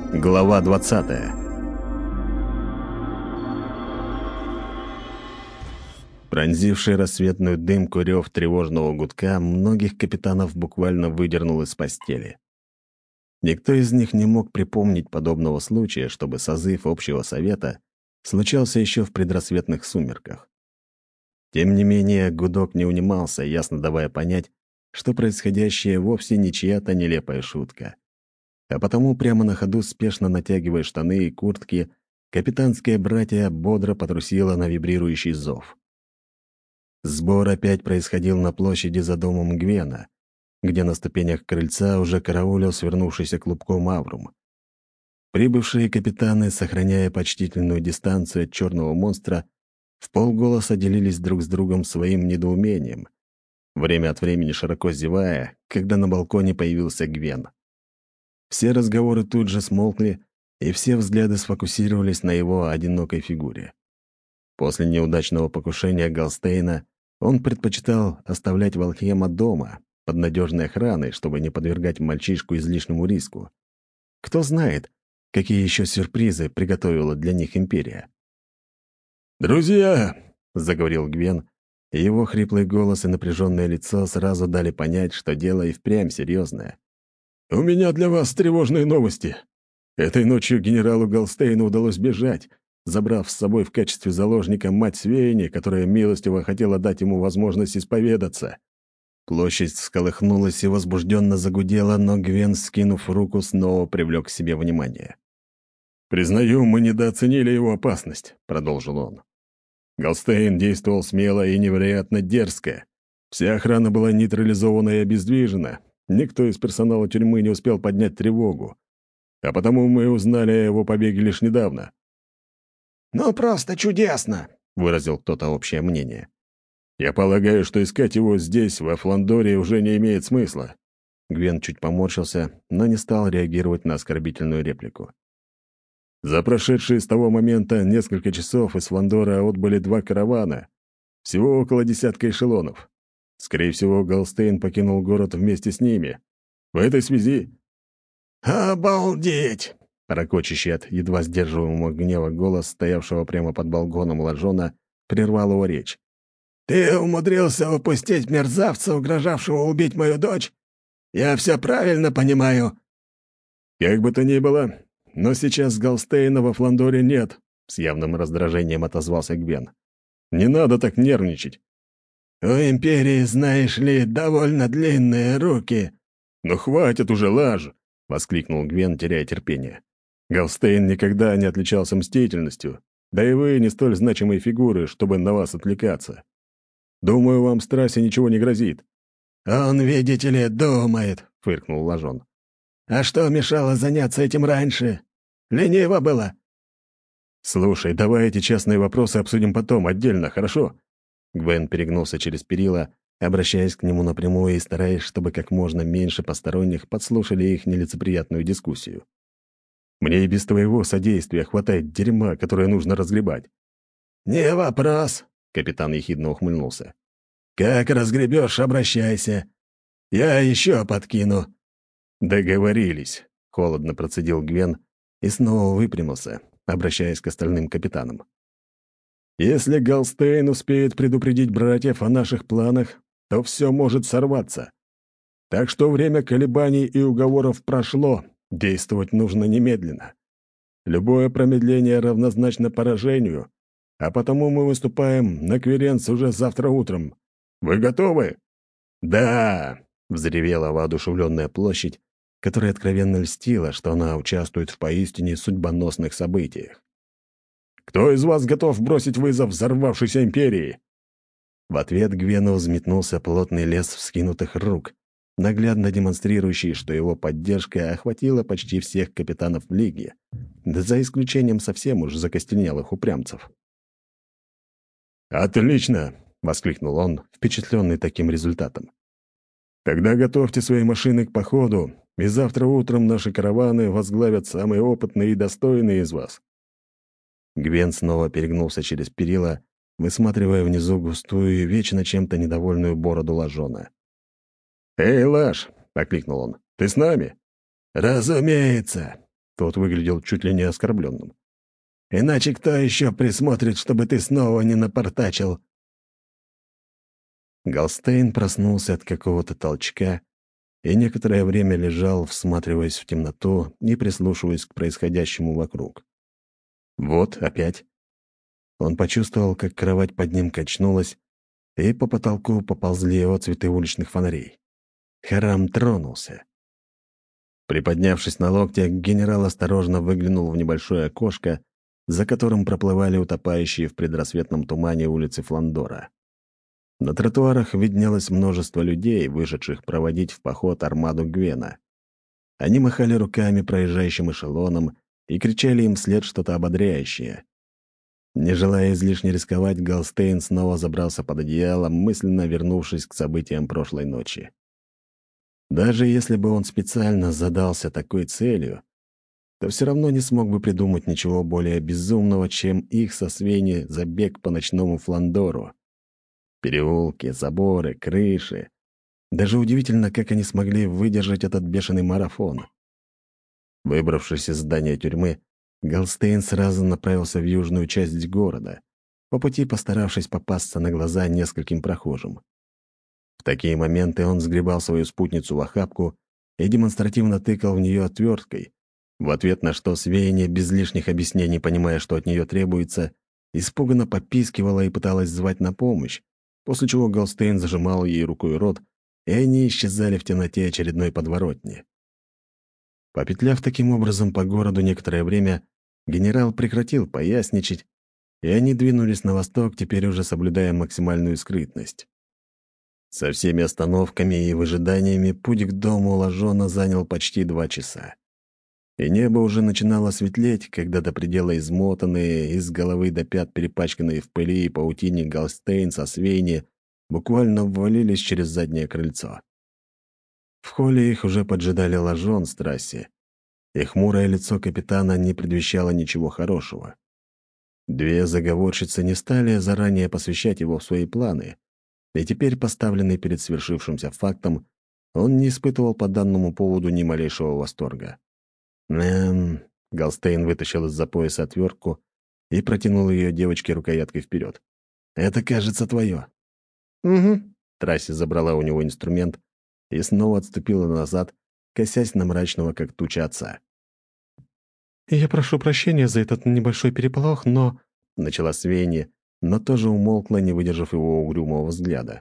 Глава 20. Пронзивший рассветную дымку рев тревожного гудка многих капитанов буквально выдернул из постели. Никто из них не мог припомнить подобного случая, чтобы созыв общего совета случался еще в предрассветных сумерках. Тем не менее, гудок не унимался, ясно давая понять, что происходящее вовсе не чья-то нелепая шутка. А потому прямо на ходу, спешно натягивая штаны и куртки, капитанское братья бодро потрусило на вибрирующий зов. Сбор опять происходил на площади за домом Гвена, где на ступенях крыльца уже караулил свернувшийся клубком Аврум. Прибывшие капитаны, сохраняя почтительную дистанцию от черного монстра, вполголоса делились друг с другом своим недоумением, время от времени широко зевая, когда на балконе появился Гвен. Все разговоры тут же смолкли, и все взгляды сфокусировались на его одинокой фигуре. После неудачного покушения Галстейна он предпочитал оставлять Валхема дома, под надежной охраной, чтобы не подвергать мальчишку излишнему риску. Кто знает, какие еще сюрпризы приготовила для них Империя. «Друзья!» — заговорил Гвен, и его хриплый голос и напряженное лицо сразу дали понять, что дело и впрямь серьезное. «У меня для вас тревожные новости. Этой ночью генералу Галстейну удалось бежать, забрав с собой в качестве заложника мать Свейни, которая милостиво хотела дать ему возможность исповедаться». Площадь всколыхнулась и возбужденно загудела, но Гвен, скинув руку, снова привлек к себе внимание. «Признаю, мы недооценили его опасность», — продолжил он. Галстейн действовал смело и невероятно дерзко. Вся охрана была нейтрализована и обездвижена. Никто из персонала тюрьмы не успел поднять тревогу. А потому мы узнали о его побеге лишь недавно. «Ну, просто чудесно!» — выразил кто-то общее мнение. «Я полагаю, что искать его здесь, во Фландоре, уже не имеет смысла». Гвен чуть поморщился, но не стал реагировать на оскорбительную реплику. За прошедшие с того момента несколько часов из Фландора отбыли 2 каравана, всего около 10 эшелонов. Скорее всего, Галстейн покинул город вместе с ними. В этой связи... «Обалдеть!» Рокочущий от едва сдерживаемого гнева голос, стоявшего прямо под балконом Лажона, прервал его речь. «Ты умудрился упустить мерзавца, угрожавшего убить мою дочь? Я все правильно понимаю?» «Как бы то ни было, но сейчас Галстейна во Фландоре нет», — с явным раздражением отозвался Гвен. «Не надо так нервничать». «У Империи, знаешь ли, довольно длинные руки». «Ну хватит уже, Лаж!» — воскликнул Гвен, теряя терпение. «Галстейн никогда не отличался мстительностью, да и вы не столь значимые фигуры, чтобы на вас отвлекаться. Думаю, вам с трассе ничего не грозит». «Он, видите ли, думает», — фыркнул Лажон. «А что мешало заняться этим раньше? Лениво было». «Слушай, давай эти частные вопросы обсудим потом, отдельно, хорошо?» Гвен перегнулся через перила, обращаясь к нему напрямую и стараясь, чтобы как можно меньше посторонних подслушали их нелицеприятную дискуссию. «Мне и без твоего содействия хватает дерьма, которое нужно разгребать». «Не вопрос», — капитан ехидно ухмыльнулся. «Как разгребешь, обращайся. Я еще подкину». «Договорились», — холодно процедил Гвен и снова выпрямился, обращаясь к остальным капитанам. «Если Галстейн успеет предупредить братьев о наших планах, то все может сорваться. Так что время колебаний и уговоров прошло, действовать нужно немедленно. Любое промедление равнозначно поражению, а потому мы выступаем на Кверенц уже завтра утром. Вы готовы?» «Да!» — взревела воодушевленная площадь, которая откровенно льстила, что она участвует в поистине судьбоносных событиях. «Кто из вас готов бросить вызов взорвавшейся империи?» В ответ Гвену взметнулся плотный лес вскинутых рук, наглядно демонстрирующий, что его поддержка охватила почти всех капитанов Лиги, да за исключением совсем уж закостенелых упрямцев. «Отлично!» — воскликнул он, впечатленный таким результатом. «Тогда готовьте свои машины к походу, и завтра утром наши караваны возглавят самые опытные и достойные из вас». Гвен снова перегнулся через перила, высматривая внизу густую и вечно чем-то недовольную бороду Лажона. «Эй, Лаж!» — окликнул он. «Ты с нами?» «Разумеется!» Тот выглядел чуть ли не оскорбленным. «Иначе кто еще присмотрит, чтобы ты снова не напортачил?» Галстейн проснулся от какого-то толчка и некоторое время лежал, всматриваясь в темноту и прислушиваясь к происходящему вокруг. Вот опять. Он почувствовал, как кровать под ним качнулась, и по потолку поползли отцветы уличных фонарей. Харам тронулся. Приподнявшись на локте, генерал осторожно выглянул в небольшое окошко, за которым проплывали утопающие в предрассветном тумане улицы Фландора. На тротуарах виднелось множество людей, вышедших проводить в поход армаду Гвена. Они махали руками проезжающим эшелоном и кричали им вслед что-то ободряющее. Не желая излишне рисковать, Галстейн снова забрался под одеяло, мысленно вернувшись к событиям прошлой ночи. Даже если бы он специально задался такой целью, то все равно не смог бы придумать ничего более безумного, чем их со Свейни забег по ночному Фландору. Переулки, заборы, крыши. Даже удивительно, как они смогли выдержать этот бешеный марафон. Выбравшись из здания тюрьмы, Галстейн сразу направился в южную часть города, по пути постаравшись попасться на глаза нескольким прохожим. В такие моменты он сгребал свою спутницу в охапку и демонстративно тыкал в нее отверткой, в ответ на что Свейни, без лишних объяснений, понимая, что от нее требуется, испуганно попискивала и пыталась звать на помощь, после чего Галстейн зажимал ей рукой рот, и они исчезали в темноте очередной подворотни. Попетляв таким образом по городу некоторое время, генерал прекратил поясничать, и они двинулись на восток, теперь уже соблюдая максимальную скрытность. Со всеми остановками и выжиданиями путь к дому Лажона занял почти 2 часа. И небо уже начинало светлеть, когда до предела измотанные, из головы до пят перепачканные в пыли и паутине Галстейн со Свейни буквально ввалились через заднее крыльцо. В холле их уже поджидали Лажон с трассе, и хмурое лицо капитана не предвещало ничего хорошего. Две заговорщицы не стали заранее посвящать его в свои планы, и теперь, поставленный перед свершившимся фактом, он не испытывал по данному поводу ни малейшего восторга. Галстейн вытащил из-за пояса отвертку и протянул ее девочке рукояткой вперед. «Это, кажется, твое». «Угу». Трасси забрала у него инструмент и снова отступила назад, косясь на мрачного, как туча отца. «Я прошу прощения за этот небольшой переполох, но...» — начала Свейни, но тоже умолкла, не выдержав его угрюмого взгляда.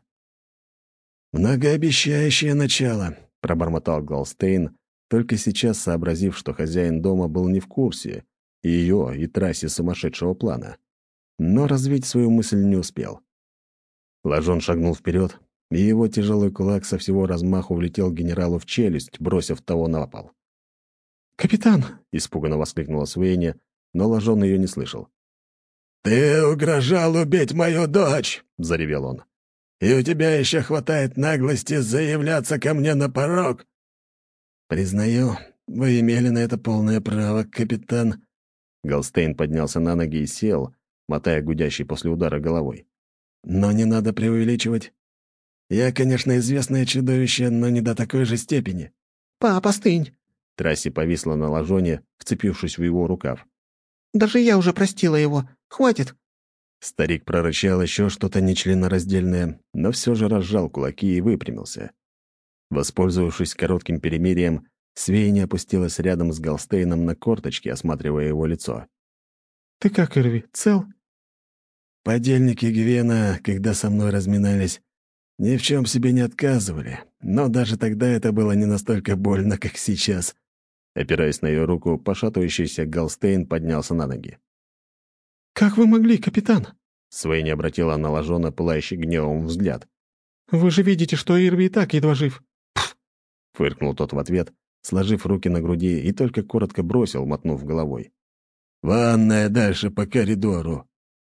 «Многообещающее начало», — пробормотал Галстейн, только сейчас сообразив, что хозяин дома был не в курсе и ее, и трассе сумасшедшего плана. Но развить свою мысль не успел. Лажон шагнул вперед, и его тяжелый кулак со всего размаху влетел генералу в челюсть, бросив того на пол. «Капитан!» — испуганно воскликнула Свейни, но Лажон ее не слышал. «Ты угрожал убить мою дочь!» — заревел он. «И у тебя еще хватает наглости заявляться ко мне на порог!» «Признаю, вы имели на это полное право, капитан». Галстейн поднялся на ноги и сел, мотая гудящей после удара головой. «Но не надо преувеличивать. Я, конечно, известное чудовище, но не до такой же степени». «Папа, остынь!» Трасси повисла на Лажоне, вцепившись в его рукав. «Даже я уже простила его. Хватит!» Старик прорычал еще что-то нечленораздельное, но все же разжал кулаки и выпрямился. Воспользовавшись коротким перемирием, Свейни опустилась рядом с Галстейном на корточки, осматривая его лицо. «Ты как, Ирви, цел?» «Подельники Гвена, когда со мной разминались, ни в чем себе не отказывали, но даже тогда это было не настолько больно, как сейчас». Опираясь на ее руку, пошатывающийся Галстейн поднялся на ноги. «Как вы могли, капитан?» Свейни обратила на Лажона пылающий гневом взгляд. «Вы же видите, что Ирви и так едва жив». Фыркнул тот в ответ, сложив руки на груди, и только коротко бросил, мотнув головой. «Ванная дальше по коридору».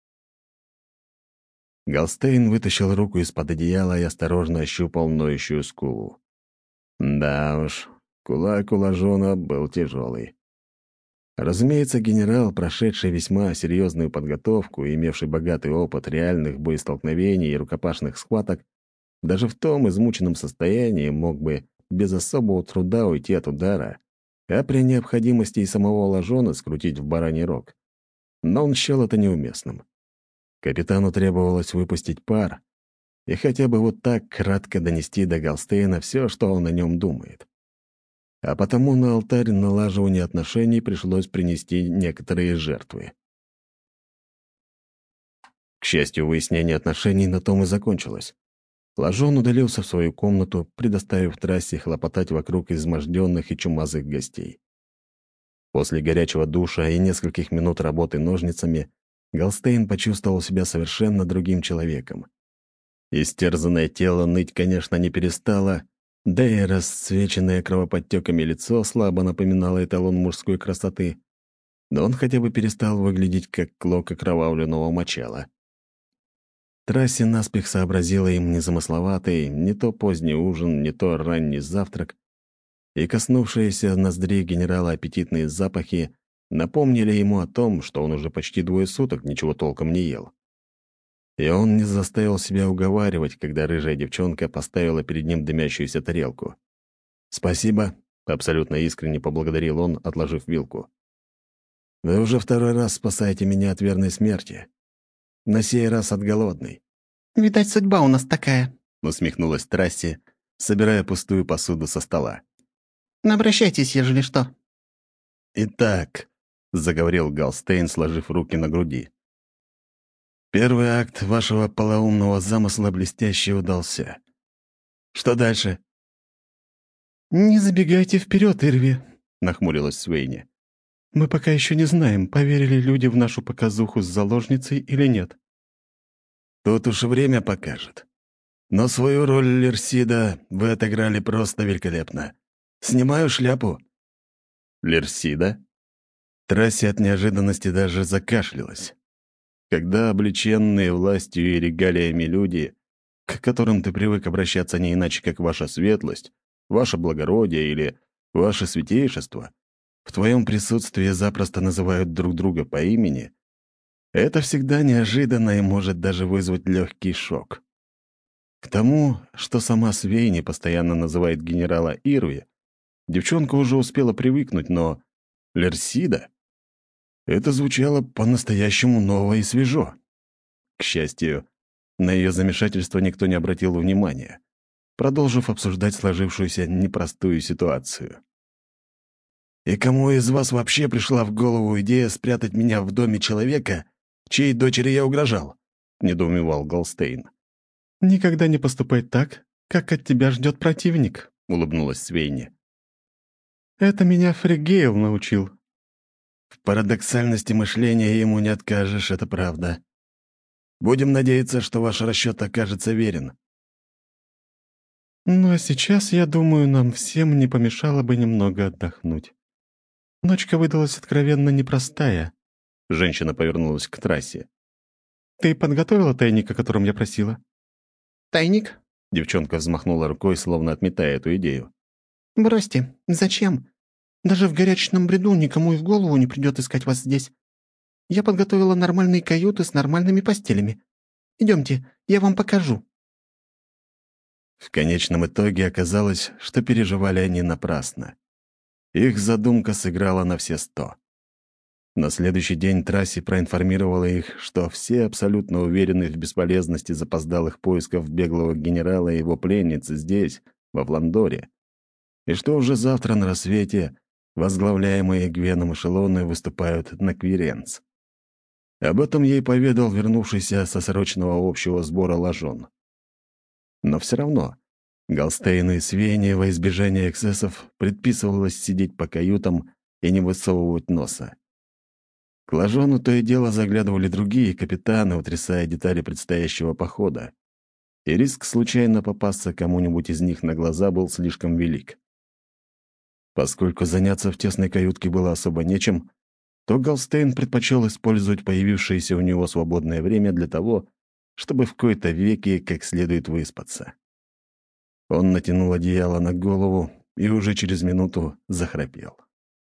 Галстейн вытащил руку из-под одеяла и осторожно ощупал ноющую скулу. Да уж, кулак у Лажона был тяжелый. Разумеется, генерал, прошедший весьма серьезную подготовку и имевший богатый опыт реальных боестолкновений и рукопашных схваток, даже в том измученном состоянии мог бы без особого труда уйти от удара, а при необходимости и самого Лажона скрутить в бараний рог. Но он счел это неуместным. Капитану требовалось выпустить пар и хотя бы вот так кратко донести до Галстейна все, что он о нем думает. А потому на алтарь налаживания отношений пришлось принести некоторые жертвы. К счастью, выяснение отношений на том и закончилось. Лажон удалился в свою комнату, предоставив трассе хлопотать вокруг изможденных и чумазых гостей. После горячего душа и нескольких минут работы ножницами Галстейн почувствовал себя совершенно другим человеком. Истерзанное тело ныть, конечно, не перестало, да и расцвеченное кровоподтеками лицо слабо напоминало эталон мужской красоты, но он хотя бы перестал выглядеть как клок окровавленного мочала. Трассе наспех сообразила им незамысловатый, не то поздний ужин, не то ранний завтрак, и коснувшиеся ноздрей генерала аппетитные запахи напомнили ему о том, что он уже почти 2 суток ничего толком не ел. И он не заставил себя уговаривать, когда рыжая девчонка поставила перед ним дымящуюся тарелку. «Спасибо», — абсолютно искренне поблагодарил он, отложив вилку. «Вы уже 2-й раз спасаете меня от верной смерти. На сей раз от голодной». «Видать, судьба у нас такая», — усмехнулась Трасси, собирая пустую посуду со стола. «Обращайтесь, ежели что». «Итак», — заговорил Галстейн, сложив руки на груди, «первый акт вашего полоумного замысла блестяще удался. Что дальше?» «Не забегайте вперед, Ирви», — нахмурилась Свейни. «Мы пока еще не знаем, поверили люди в нашу показуху с заложницей или нет». «Тут уж время покажет. Но свою роль Лерсида вы отыграли просто великолепно. Снимаю шляпу». «Лерсида?» Трассе от неожиданности даже закашлялась. Когда облеченные властью и регалиями люди, к которым ты привык обращаться не иначе, как ваша светлость, ваше благородие или ваше святейшество, в твоем присутствии запросто называют друг друга по имени, это всегда неожиданно и может даже вызвать легкий шок. К тому, что сама Свейни постоянно называет генерала Ирви, девчонка уже успела привыкнуть, но Лерсида — это звучало по-настоящему ново и свежо. К счастью, на ее замешательство никто не обратил внимания, продолжив обсуждать сложившуюся непростую ситуацию. «И кому из вас вообще пришла в голову идея спрятать меня в доме человека, чьей дочери я угрожал?» — недоумевал Галстейн. «Никогда не поступай так, как от тебя ждет противник», — улыбнулась Свейни. «Это меня Фригейл научил». «В парадоксальности мышления ему не откажешь, это правда. Будем надеяться, что ваш расчет окажется верен». «Ну а сейчас, я думаю, нам всем не помешало бы немного отдохнуть. Ночка выдалась откровенно непростая». Женщина повернулась к Трассе. «Ты подготовила тайник, о котором я просила?» «Тайник? Девчонка взмахнула рукой, словно отметая эту идею. Бросьте. Зачем? Даже в горячечном бреду никому и в голову не придет искать вас здесь. Я подготовила нормальные каюты с нормальными постелями. Идемте, я вам покажу». В конечном итоге оказалось, что переживали они напрасно. Их задумка сыграла на все 100. На следующий день Трасси проинформировала их, что все абсолютно уверены в бесполезности запоздалых поисков беглого генерала и его пленницы здесь, во Фландоре, и что уже завтра на рассвете возглавляемые Гвеном эшелоны выступают на Квиренц. Об этом ей поведал вернувшийся со срочного общего сбора Лажон. Но все равно Галстейну и Свейне во избежание эксцессов предписывалось сидеть по каютам и не высовывать носа. К Лажону то и дело заглядывали другие капитаны, утрясая детали предстоящего похода, и риск случайно попасться кому-нибудь из них на глаза был слишком велик. Поскольку заняться в тесной каютке было особо нечем, то Галстейн предпочел использовать появившееся у него свободное время для того, чтобы в кои-то веки как следует выспаться. Он натянул одеяло на голову и уже через минуту захрапел.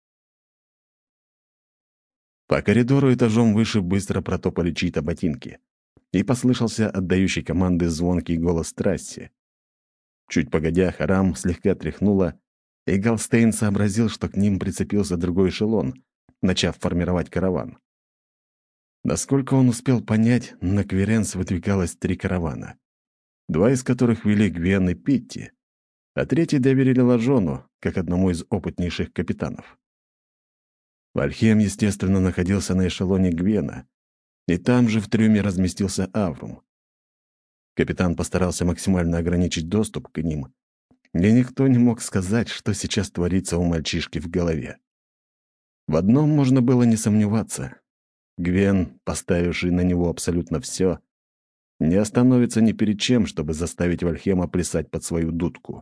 По коридору этажом выше быстро протопали чьи-то ботинки, и послышался отдающий команды звонкий голос Трасси. Чуть погодя, Харам слегка тряхнула, и Галстейн сообразил, что к ним прицепился другой эшелон, начав формировать караван. Насколько он успел понять, на Кверенс выдвигалось 3 каравана, 2 из которых вели Гвен и Питти, а третий доверили Лажону, как одному из опытнейших капитанов. Вальхем, естественно, находился на эшелоне Гвена, и там же в трюме разместился Аврум. Капитан постарался максимально ограничить доступ к ним, и никто не мог сказать, что сейчас творится у мальчишки в голове. В одном можно было не сомневаться. Гвен, поставивший на него абсолютно все, не остановится ни перед чем, чтобы заставить Вальхема плясать под свою дудку.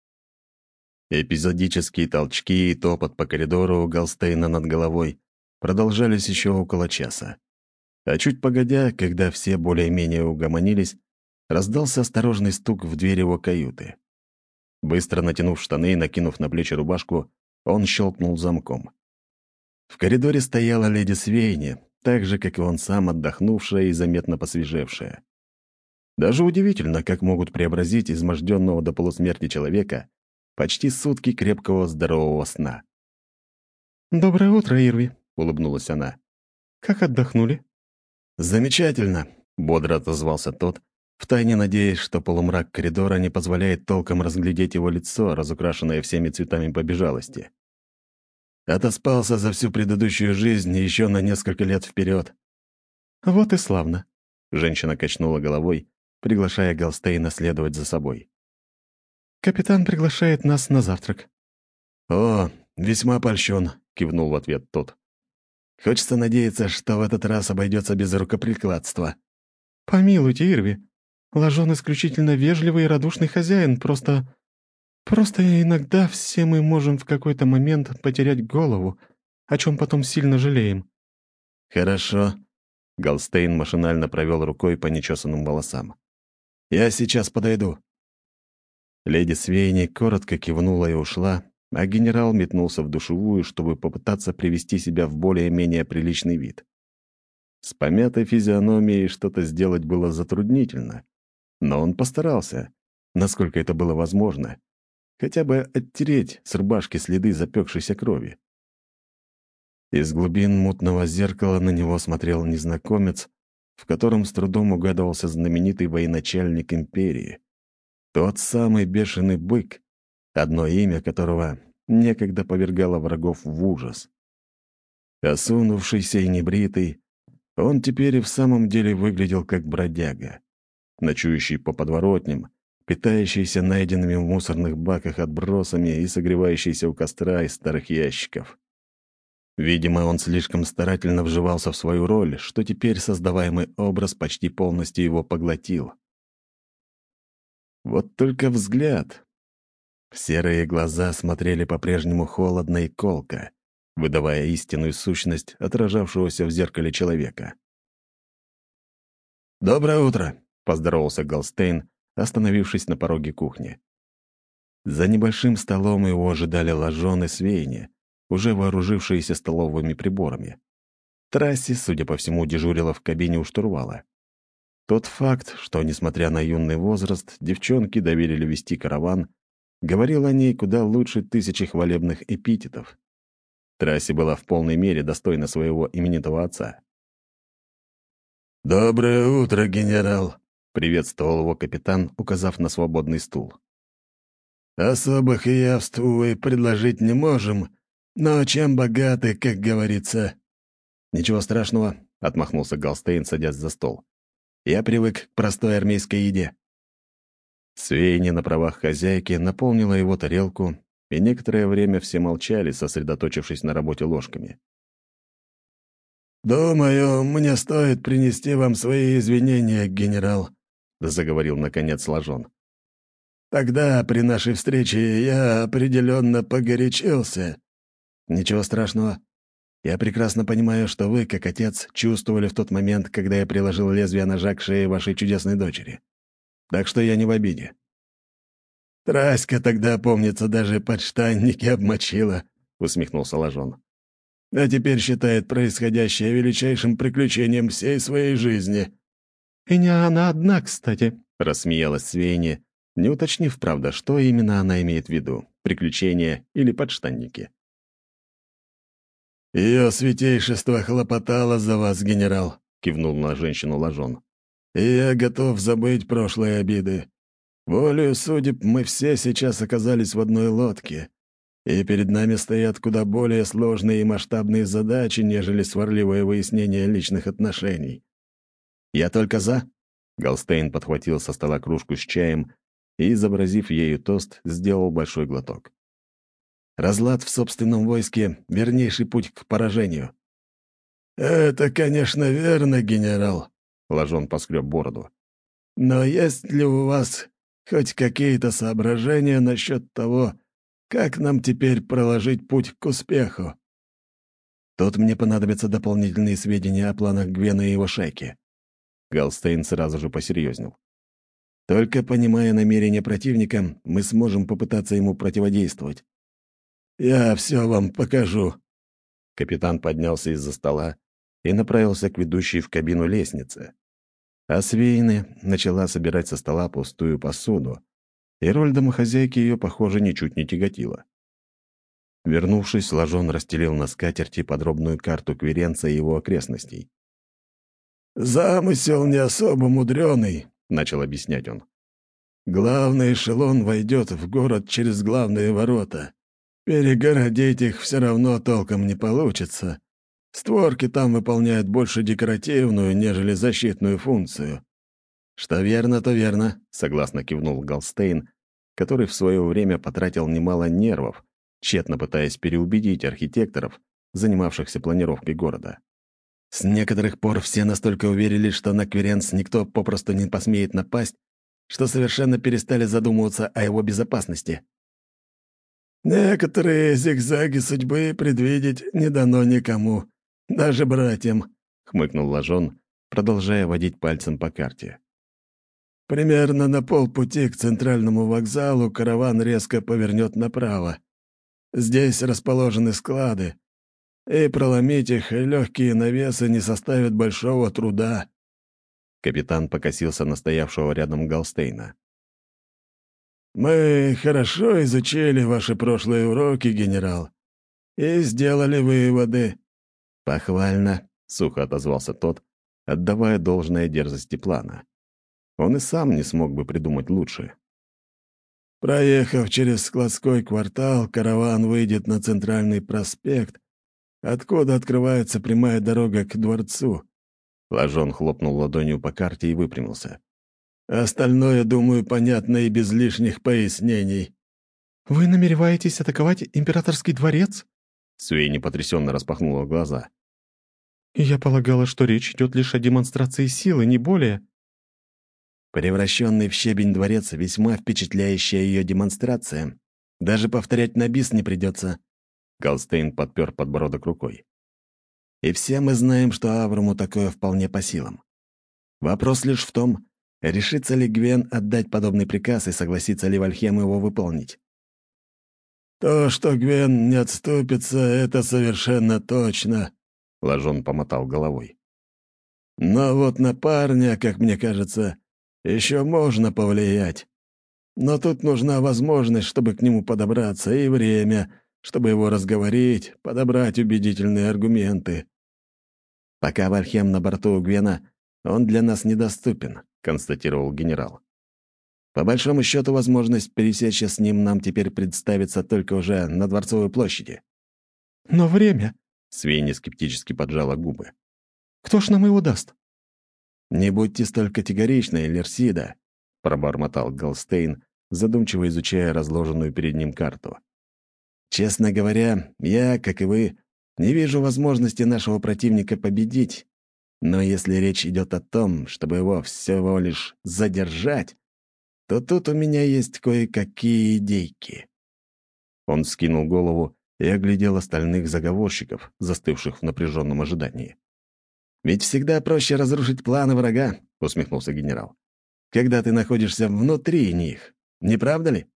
Эпизодические толчки и топот по коридору у Галстейна над головой продолжались еще около часа. А чуть погодя, когда все более-менее угомонились, раздался осторожный стук в дверь его каюты. Быстро натянув штаны и накинув на плечи рубашку, он щелкнул замком. В коридоре стояла леди Свейни, так же, как и он сам, отдохнувшая и заметно посвежевшая. Даже удивительно, как могут преобразить изможденного до полусмерти человека почти сутки крепкого здорового сна. «Доброе утро, Ирви», — улыбнулась она. «Как отдохнули?» «Замечательно», — бодро отозвался тот, втайне надеясь, что полумрак коридора не позволяет толком разглядеть его лицо, разукрашенное всеми цветами побежалости. Отоспался за всю предыдущую жизнь и еще на несколько лет вперед. «Вот и славно», — женщина качнула головой, приглашая Галстейна следовать за собой. «Капитан приглашает нас на завтрак». «О, весьма польщен», — кивнул в ответ тот. «Хочется надеяться, что в этот раз обойдется без рукоприкладства». «Помилуйте, Ирви. Лажон исключительно вежливый и радушный хозяин, просто иногда все мы можем в какой-то момент потерять голову, о чем потом сильно жалеем». «Хорошо». Галстейн машинально провел рукой по нечесанным волосам. «Я сейчас подойду». Леди Свейни коротко кивнула и ушла, а генерал метнулся в душевую, чтобы попытаться привести себя в более-менее приличный вид. С помятой физиономией что-то сделать было затруднительно, но он постарался, насколько это было возможно, хотя бы оттереть с рубашки следы запекшейся крови. Из глубин мутного зеркала на него смотрел незнакомец, в котором с трудом угадывался знаменитый военачальник империи. Тот самый бешеный бык, одно имя которого некогда повергало врагов в ужас. Осунувшийся и небритый, он теперь и в самом деле выглядел как бродяга, ночующий по подворотням, питающийся найденными в мусорных баках отбросами и согревающийся у костра из старых ящиков. Видимо, он слишком старательно вживался в свою роль, что теперь создаваемый образ почти полностью его поглотил. Вот только взгляд. Серые глаза смотрели по-прежнему холодно и колко, выдавая истинную сущность отражавшегося в зеркале человека. «Доброе утро», — поздоровался Галстейн, остановившись на пороге кухни. За небольшим столом его ожидали Лажон и Свейни, уже вооружившиеся столовыми приборами. Трасси, судя по всему, дежурила в кабине у штурвала. Тот факт, что, несмотря на юный возраст, девчонки доверили вести караван, говорил о ней куда лучше тысячи хвалебных эпитетов. Трасси была в полной мере достойна своего именитого отца. «Доброе утро, генерал!» — приветствовал его капитан, указав на свободный стул. «Особых явств, увы, предложить не можем, но чем богаты, как говорится...» «Ничего страшного», — отмахнулся Галстейн, садясь за стол. «Я привык к простой армейской еде». Свейни на правах хозяйки наполнила его тарелку, и некоторое время все молчали, сосредоточившись на работе ложками. «Думаю, мне стоит принести вам свои извинения, генерал», — заговорил наконец Лажон. «Тогда при нашей встрече я определенно погорячился». «Ничего страшного. Я прекрасно понимаю, что вы, как отец, чувствовали в тот момент, когда я приложил лезвие ножа к шее вашей чудесной дочери. Так что я не в обиде». «Траська тогда, помнится, даже подштанники обмочила», — усмехнулся Лажон. «А теперь считает происходящее величайшим приключением всей своей жизни». «И не она одна, кстати», — рассмеялась Свейни, не уточнив, правда, что именно она имеет в виду — приключения или подштанники. «Ее святейшество хлопотало за вас, генерал», — кивнул на женщину Лажон. «И я готов забыть прошлые обиды. Волею судеб мы все сейчас оказались в одной лодке, и перед нами стоят куда более сложные и масштабные задачи, нежели сварливое выяснение личных отношений». «Я только за». Галстейн подхватил со стола кружку с чаем и, изобразив ею тост, сделал большой глоток. «Разлад в собственном войске — вернейший путь к поражению». «Это, конечно, верно, генерал», — Лажон поскреб бороду. «Но есть ли у вас хоть какие-то соображения насчет того, как нам теперь проложить путь к успеху?» «Тут мне понадобятся дополнительные сведения о планах Гвена и его шайки». Галстейн сразу же посерьезнел. «Только понимая намерения противника, мы сможем попытаться ему противодействовать». «Я все вам покажу». Капитан поднялся из-за стола и направился к ведущей в кабину лестнице. А Свейны начала собирать со стола пустую посуду, и роль домохозяйки ее, похоже, ничуть не тяготила. Вернувшись, Лажон расстелил на скатерти подробную карту Кверенца и его окрестностей. «Замысел не особо мудреный», — начал объяснять он. «Главный эшелон войдет в город через главные ворота. Перегородить их все равно толком не получится. Створки там выполняют больше декоративную, нежели защитную функцию». «Что верно, то верно», — согласно кивнул Галстейн, который в свое время потратил немало нервов, тщетно пытаясь переубедить архитекторов, занимавшихся планировкой города. С некоторых пор все настолько уверились, что на Кверенц никто попросту не посмеет напасть, что совершенно перестали задумываться о его безопасности. «Некоторые зигзаги судьбы предвидеть не дано никому, даже братьям», — хмыкнул Лажон, продолжая водить пальцем по карте. «Примерно на полпути к центральному вокзалу караван резко повернет направо. Здесь расположены склады, и проломить их легкие навесы не составит большого труда». Капитан покосился на стоявшего рядом Галстейна. «Мы хорошо изучили ваши прошлые уроки, генерал, и сделали выводы». «Похвально», — сухо отозвался тот, отдавая должное дерзости плана. Он и сам не смог бы придумать лучше. «Проехав через складской квартал, караван выйдет на центральный проспект, откуда открывается прямая дорога к дворцу». Лажон хлопнул ладонью по карте и выпрямился. «Остальное, думаю, понятно и без лишних пояснений». «Вы намереваетесь атаковать императорский дворец?» Суэйни потрясенно распахнула глаза. «Я полагала, что речь идет лишь о демонстрации силы, не более». Превращенный в щебень дворец — весьма впечатляющая ее демонстрация. Даже повторять на бис не придется. Галстейн подпер подбородок рукой. И все мы знаем, что Авруму такое вполне по силам. Вопрос лишь в том, решится ли Гвен отдать подобный приказ и согласится ли Вальхем его выполнить. «То, что Гвен не отступится, это совершенно точно», — Лажон помотал головой. «Но вот на парня, как мне кажется, еще можно повлиять. Но тут нужна возможность, чтобы к нему подобраться, и время, чтобы его разговорить, подобрать убедительные аргументы». «Пока Вальхем на борту у Гвена, он для нас недоступен», — констатировал генерал. «По большому счету, возможность пересечься с ним нам теперь представится только уже на Дворцовой площади». «Но время...» — Свейни скептически поджала губы. «Кто ж нам его даст?» «Не будьте столь категоричны, Лерсида», — пробормотал Галстейн, задумчиво изучая разложенную перед ним карту. «Честно говоря, я, как и вы, не вижу возможности нашего противника победить. Но если речь идет о том, чтобы его всего лишь задержать, то тут у меня есть кое-какие идейки». Он вскинул голову и оглядел остальных заговорщиков, застывших в напряженном ожидании. «Ведь всегда проще разрушить планы врага», — усмехнулся генерал, «когда ты находишься внутри них. Не правда ли?»